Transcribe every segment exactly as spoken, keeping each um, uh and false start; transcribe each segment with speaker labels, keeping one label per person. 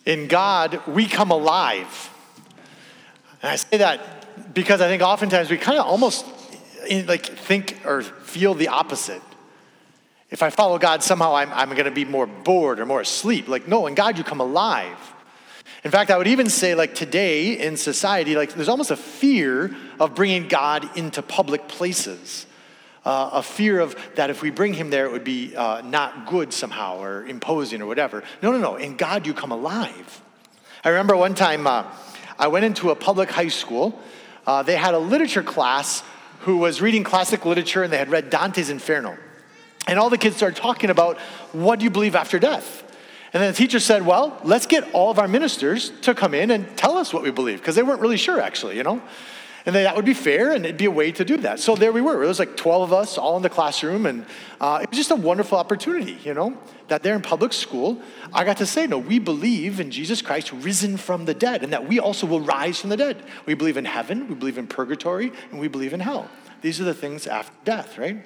Speaker 1: In God, we come alive. And I say that because I think oftentimes we kind of almost like think or feel the opposite. If I follow God, somehow I'm, I'm going to be more bored or more asleep. Like, no, in God you come alive. In fact, I would even say, like, today in society, like, there's almost a fear of bringing God into public places. Uh, a fear of that if we bring him there, it would be uh, not good somehow or imposing or whatever. No, no, no. In God, you come alive. I remember one time uh, I went into a public high school. Uh, they had a literature class who was reading classic literature, and they had read Dante's Inferno. And all the kids started talking about, what do you believe after death? And then the teacher said, well, let's get all of our ministers to come in and tell us what we believe, because they weren't really sure, actually, you know? And then that would be fair, and it'd be a way to do that. So there we were. It was like twelve of us all in the classroom, and uh, it was just a wonderful opportunity, you know, that there in public school, I got to say, no, we believe in Jesus Christ risen from the dead, and that we also will rise from the dead. We believe in heaven, we believe in purgatory, and we believe in hell. These are the things after death, right?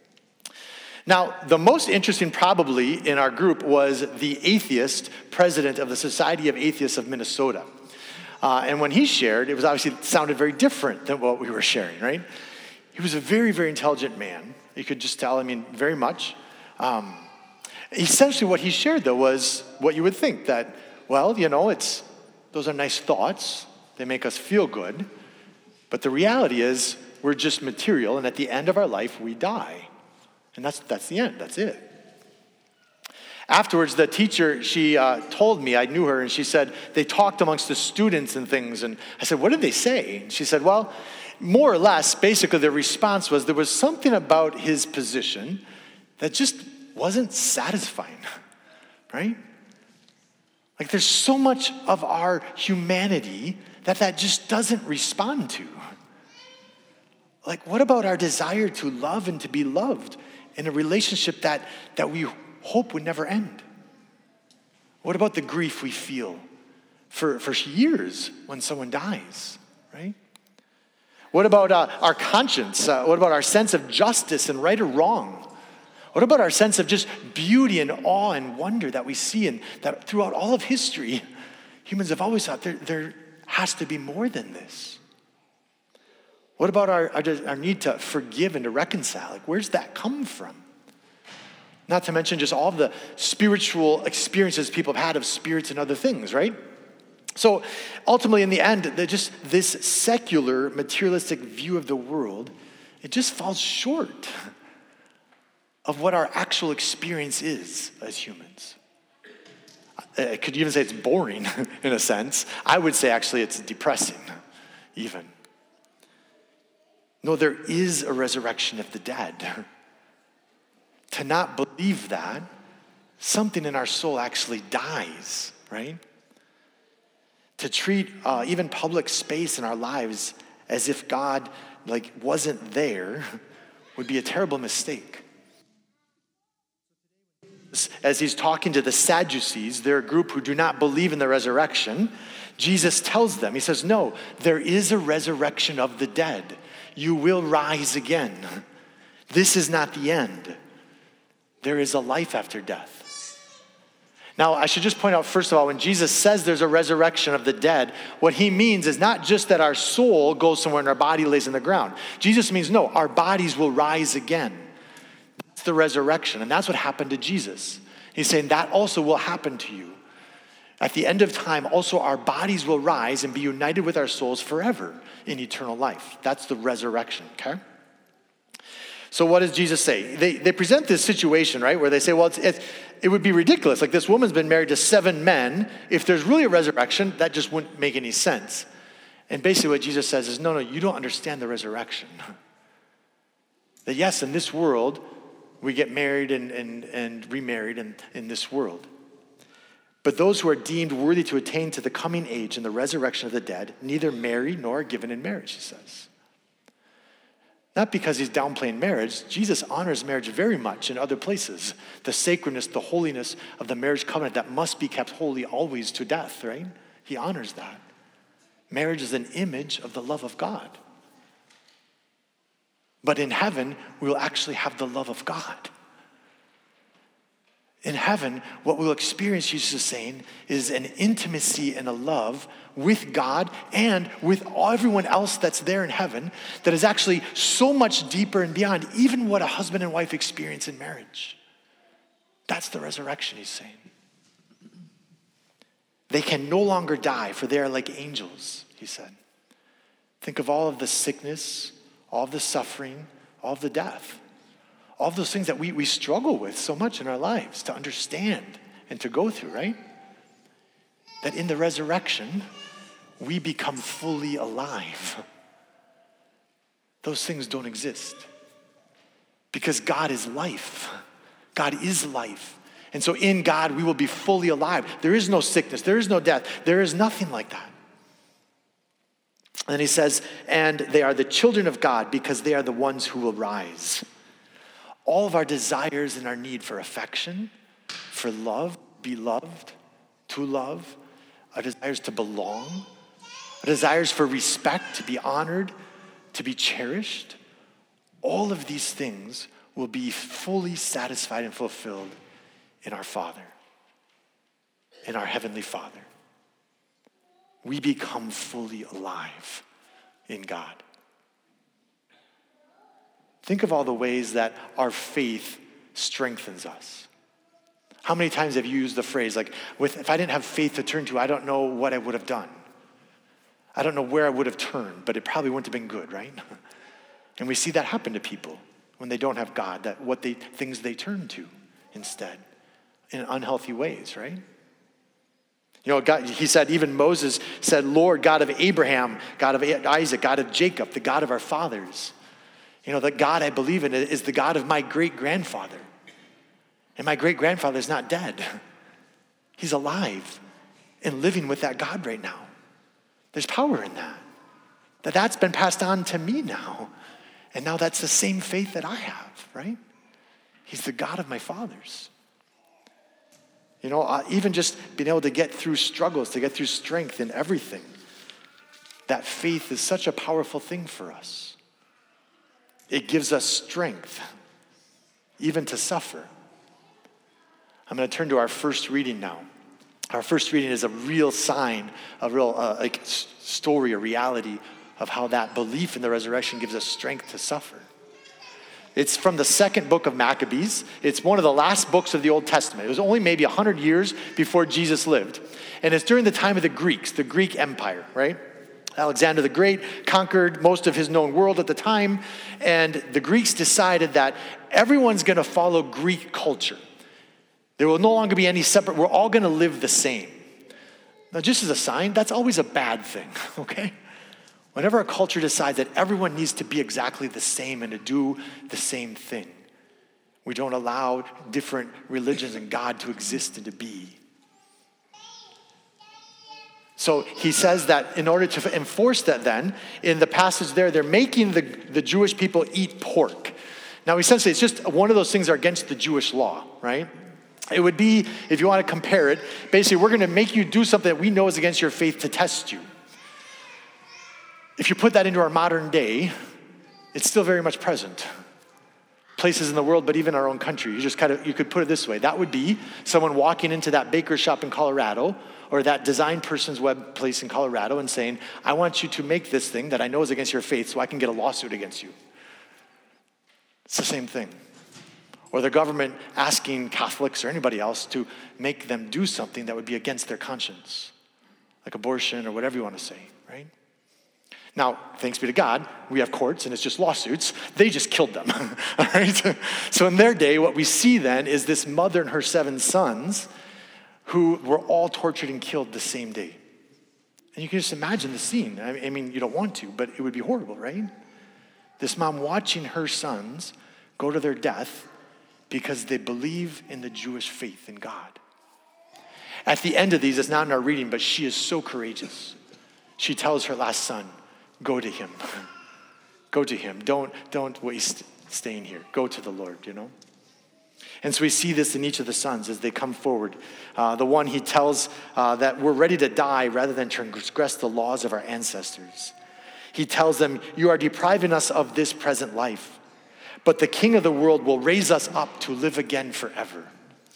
Speaker 1: Now, the most interesting probably in our group was the atheist president of the Society of Atheists of Minnesota. Uh, and when he shared, it was obviously it sounded very different than what we were sharing, right? He was a very, very intelligent man. You could just tell, I mean, very much. Um, essentially what he shared, though, was what you would think, that, well, you know, it's those are nice thoughts. They make us feel good. But the reality is we're just material, and at the end of our life, we die. And that's that's the end. That's it. Afterwards, the teacher, she uh, told me, I knew her, and she said, they talked amongst the students and things. And I said, what did they say? And she said, well, more or less, basically the response was there was something about his position that just wasn't satisfying, right? Like there's so much of our humanity that that just doesn't respond to. Like what about our desire to love and to be loved in a relationship that, that we hope would never end? What about the grief we feel for, for years when someone dies, right? What about uh, our conscience? Uh, what about our sense of justice and right or wrong? What about our sense of just beauty and awe and wonder that we see, and that throughout all of history, humans have always thought there, there has to be more than this? What about our, our, our need to forgive and to reconcile? Like, where's that come from? Not to mention just all of the spiritual experiences people have had of spirits and other things, right? So ultimately, in the end, just this secular, materialistic view of the world, it just falls short of what our actual experience is as humans. I could even say it's boring in a sense. I would say actually it's depressing even. No, there is a resurrection of the dead. To not believe that, something in our soul actually dies, right? To treat uh, even public space in our lives as if God like wasn't there would be a terrible mistake. As he's talking to the Sadducees, they're a group who do not believe in the resurrection, Jesus tells them, he says, no, there is a resurrection of the dead. You will rise again. This is not the end. There is a life after death. Now, I should just point out, first of all, when Jesus says there's a resurrection of the dead, what he means is not just that our soul goes somewhere and our body lays in the ground. Jesus means, no, our bodies will rise again. That's the resurrection, and that's what happened to Jesus. He's saying that also will happen to you. At the end of time, also our bodies will rise and be united with our souls forever in eternal life. That's the resurrection, okay? So what does Jesus say? They they present this situation, right, where they say, well, it's, it's, it would be ridiculous. Like this woman's been married to seven men. If there's really a resurrection, that just wouldn't make any sense. And basically what Jesus says is, no, no, you don't understand the resurrection. That yes, in this world, we get married and, and, and remarried in, in this world. But those who are deemed worthy to attain to the coming age and the resurrection of the dead neither marry nor are given in marriage, he says. Not because he's downplaying marriage. Jesus honors marriage very much in other places. The sacredness, the holiness of the marriage covenant that must be kept holy always to death, right? He honors that. Marriage is an image of the love of God. But in heaven, we will actually have the love of God. In heaven, what we'll experience, Jesus is saying, is an intimacy and a love with God and with everyone else that's there in heaven that is actually so much deeper and beyond even what a husband and wife experience in marriage. That's the resurrection, he's saying. They can no longer die, for they are like angels, he said. Think of all of the sickness, all of the suffering, all of the death. All of those things that we, we struggle with so much in our lives to understand and to go through, right? That in the resurrection, we become fully alive. Those things don't exist because God is life. God is life. And so in God, we will be fully alive. There is no sickness. There is no death. There is nothing like that. And he says, and they are the children of God because they are the ones who will rise. All of our desires and our need for affection, for love, be loved, to love, our desires to belong, our desires for respect, to be honored, to be cherished, all of these things will be fully satisfied and fulfilled in our Father, in our Heavenly Father. We become fully alive in God. Think of all the ways that our faith strengthens us. How many times have you used the phrase, like, with, if I didn't have faith to turn to, I don't know what I would have done. I don't know where I would have turned, but it probably wouldn't have been good, right? And we see that happen to people when they don't have God, that what they things they turn to instead in unhealthy ways, right? You know, God, he said, even Moses said, Lord, God of Abraham, God of Isaac, God of Jacob, the God of our fathers. You know, the God I believe in is the God of my great-grandfather. And my great-grandfather is not dead. He's alive and living with that God right now. There's power in that. That that's been passed on to me now. And now that's the same faith that I have, right? He's the God of my fathers. You know, uh, even just being able to get through struggles, to get through strength in everything. That faith is such a powerful thing for us. It gives us strength, even to suffer. I'm going to turn to our first reading now. Our first reading is a real sign, a real uh, like story, a reality of how that belief in the resurrection gives us strength to suffer. It's from the second book of Maccabees. It's one of the last books of the Old Testament. It was only maybe one hundred years before Jesus lived. And it's during the time of the Greeks, the Greek Empire, right? Alexander the Great conquered most of his known world at the time, and the Greeks decided that everyone's going to follow Greek culture. There will no longer be any separate, we're all going to live the same. Now, just as a sign, that's always a bad thing, okay? Whenever a culture decides that everyone needs to be exactly the same and to do the same thing, we don't allow different religions and God to exist and to be. So he says that in order to enforce that then, in the passage there, they're making the, the Jewish people eat pork. Now essentially it's just one of those things that are against the Jewish law, right? It would be, if you want to compare it, basically we're going to make you do something that we know is against your faith to test you. If you put that into our modern day, it's still very much present. Places in the world, but even our own country. You just kind of, you could put it this way. That would be someone walking into that baker shop in Colorado or that design person's web place in Colorado and saying, I want you to make this thing that I know is against your faith so I can get a lawsuit against you. It's the same thing. Or the government asking Catholics or anybody else to make them do something that would be against their conscience, like abortion or whatever you want to say, right? Now, thanks be to God, we have courts and it's just lawsuits. They just killed them, all right? So in their day, what we see then is this mother and her seven sons who were all tortured and killed the same day. And you can just imagine the scene. I mean, you don't want to, but it would be horrible, right? This mom watching her sons go to their death because they believe in the Jewish faith in God. At the end of these, it's not in our reading, but she is so courageous. She tells her last son, go to him. Go to him. Don't, don't waste staying here. Go to the Lord, you know? And so we see this in each of the sons as they come forward. Uh, the one he tells uh, that we're ready to die rather than transgress the laws of our ancestors. He tells them, you are depriving us of this present life, but the King of the world will raise us up to live again forever.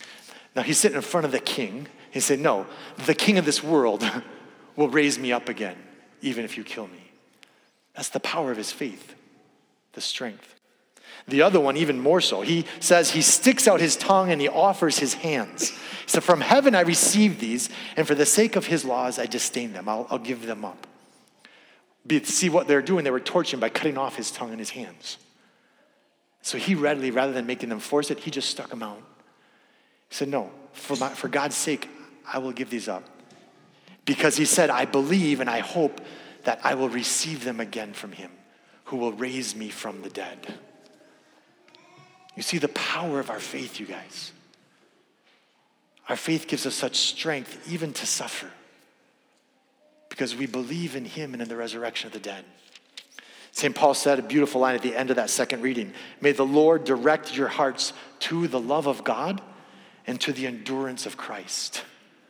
Speaker 1: Now he's sitting in front of the king. He said, no, the king of this world will raise me up again, even if you kill me. That's the power of his faith, the strength. The other one, even more so, he says he sticks out his tongue and he offers his hands. So from heaven I received these, and for the sake of his laws I disdain them. I'll, I'll give them up. Be, see what they're doing? They were torturing him by cutting off his tongue and his hands. So he readily, rather than making them force it, he just stuck them out. He said, no, for, my, for God's sake, I will give these up. Because he said, I believe and I hope that I will receive them again from him, who will raise me from the dead. You see the power of our faith, you guys. Our faith gives us such strength even to suffer because we believe in him and in the resurrection of the dead. Saint Paul said a beautiful line at the end of that second reading. May the Lord direct your hearts to the love of God and to the endurance of Christ.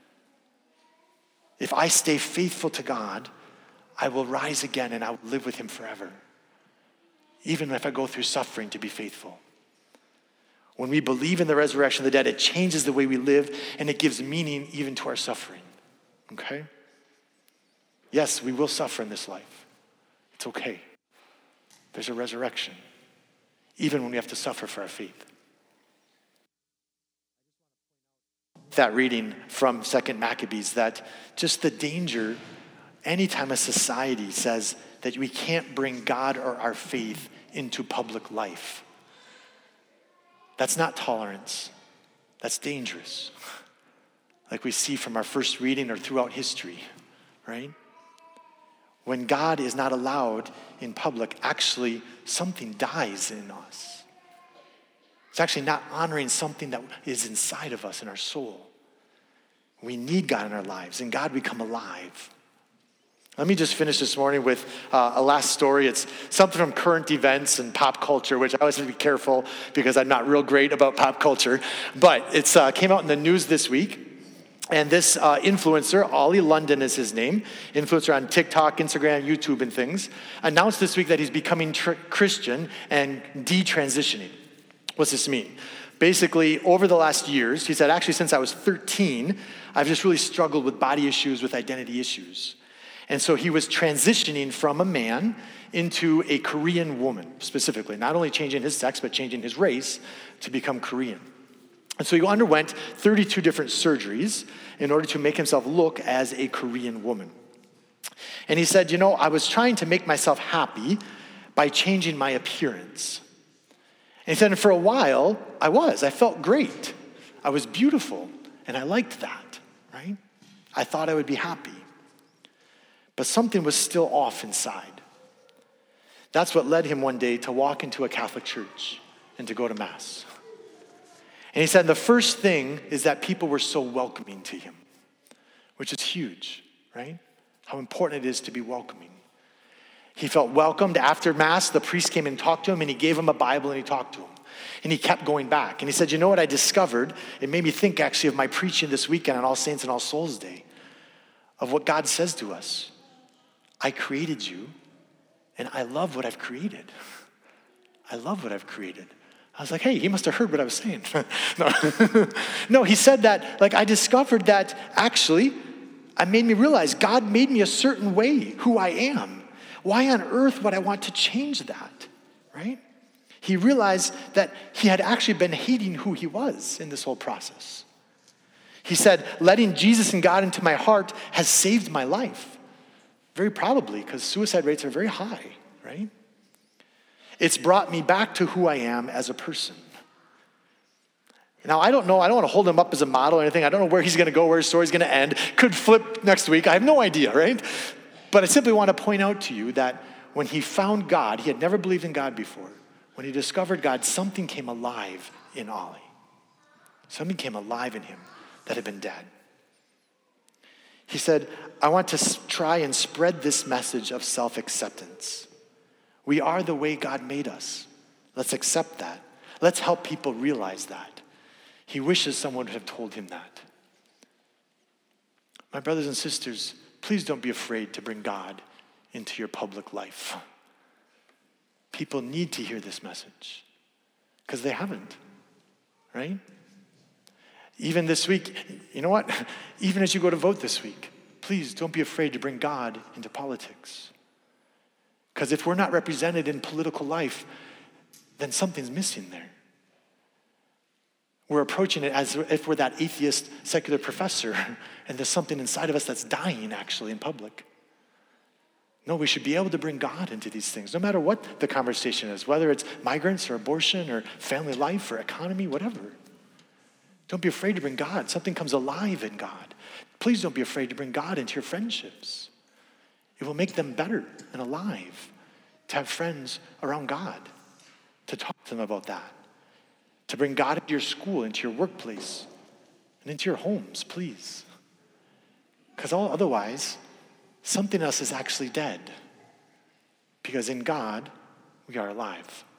Speaker 1: If I stay faithful to God, I will rise again and I will live with him forever. Even if I go through suffering, to be faithful. When we believe in the resurrection of the dead, it changes the way we live and it gives meaning even to our suffering. Okay? Yes, we will suffer in this life. It's okay. There's a resurrection, even when we have to suffer for our faith. That reading from Second Maccabees, that just the danger anytime a society says that we can't bring God or our faith into public life. That's not tolerance. That's dangerous. Like we see from our first reading or throughout history, right? When God is not allowed in public, actually something dies in us. It's actually not honoring something that is inside of us in our soul. We need God in our lives, and God become alive. Let me just finish this morning with uh, a last story. It's something from current events and pop culture, which I always have to be careful because I'm not real great about pop culture. But it uh, came out in the news this week. And this uh, influencer, Ollie London is his name, influencer on TikTok, Instagram, YouTube, and things, announced this week that he's becoming tr- Christian and detransitioning. What's this mean? Basically, over the last years, he said, actually, since I was thirteen, I've just really struggled with body issues, with identity issues. And so he was transitioning from a man into a Korean woman, specifically, not only changing his sex, but changing his race to become Korean. And so he underwent thirty-two different surgeries in order to make himself look as a Korean woman. And he said, you know, I was trying to make myself happy by changing my appearance. And he said, and for a while, I was. I felt great. I was beautiful, and I liked that, right? I thought I would be happy. But something was still off inside. That's what led him one day to walk into a Catholic church and to go to Mass. And he said the first thing is that people were so welcoming to him, which is huge, right? How important it is to be welcoming. He felt welcomed. After Mass, the priest came and talked to him, and he gave him a Bible, and he talked to him. And he kept going back. And he said, you know what I discovered? It made me think, actually, of my preaching this weekend on All Saints and All Souls Day, of what God says to us. I created you, and I love what I've created. I love what I've created. I was like, hey, he must have heard what I was saying. no. no, he said that, like, I discovered that actually, it made me realize God made me a certain way, who I am. Why on earth would I want to change that, right? He realized that he had actually been hating who he was in this whole process. He said, letting Jesus and God into my heart has saved my life. Very probably, because suicide rates are very high, right? It's brought me back to who I am as a person. Now, I don't know. I don't want to hold him up as a model or anything. I don't know where he's going to go, where his story's going to end. Could flip next week. I have no idea, right? But I simply want to point out to you that when he found God, he had never believed in God before. When he discovered God, something came alive in Ollie. Something came alive in him that had been dead. He said, I want to try and spread this message of self-acceptance. We are the way God made us. Let's accept that. Let's help people realize that. He wishes someone would have told him that. My brothers and sisters, please don't be afraid to bring God into your public life. People need to hear this message because they haven't, right? Even this week, you know what? Even as you go to vote this week, please don't be afraid to bring God into politics. Because if we're not represented in political life, then something's missing there. We're approaching it as if we're that atheist secular professor, and there's something inside of us that's dying actually in public. No, we should be able to bring God into these things, no matter what the conversation is, whether it's migrants or abortion or family life or economy, whatever. Don't be afraid to bring God. Something comes alive in God. Please don't be afraid to bring God into your friendships. It will make them better and alive to have friends around God, to talk to them about that, to bring God into your school, into your workplace, and into your homes, please. Because all otherwise, something else is actually dead. Because in God, we are alive.